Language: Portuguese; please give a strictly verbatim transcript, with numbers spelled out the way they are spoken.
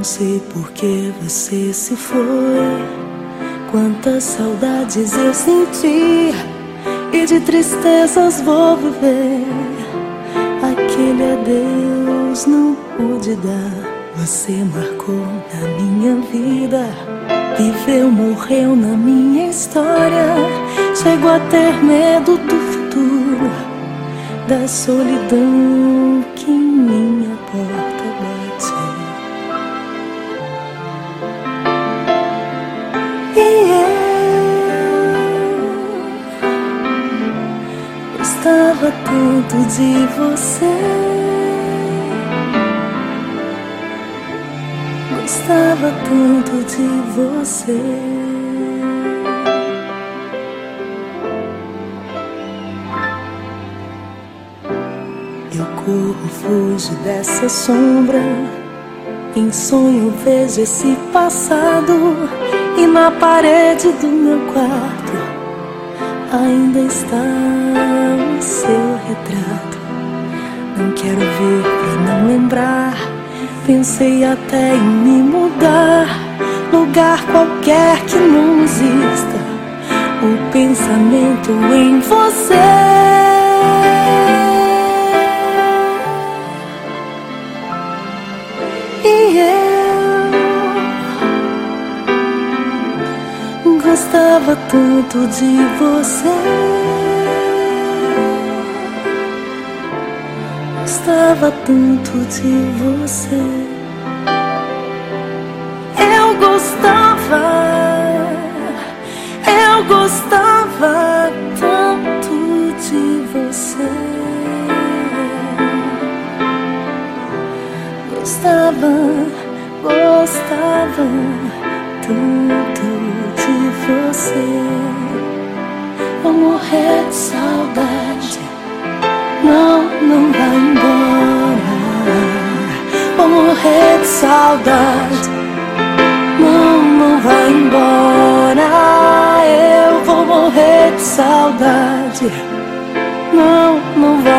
sei por que você se foi. Quantas saudades eu senti e de tristezas vou viver. Aquele adeus não pude dar. Você marcou na minha vida, viveu, morreu na minha história. Chego a ter medo do futuro, da solidão que em minha porta bate. E eu gostava tanto de você, gostava tanto de você. Eu corro, fujo dessa sombra. Em sonho vejo esse passado, e na parede do meu quarto ainda está o seu retrato. Não quero ver pra não lembrar. Pensei até em me mudar, lugar qualquer que não exista o pensamento em você. E eu gostava tanto de você, gostava tanto de você. Eu gostava, eu gostava tanto de você. Gostava, gostava tanto de você. Vou morrer de saudade. Não, não vai embora. Vou morrer de saudade. Não, não vai embora. Eu vou morrer de saudade. Não, não vai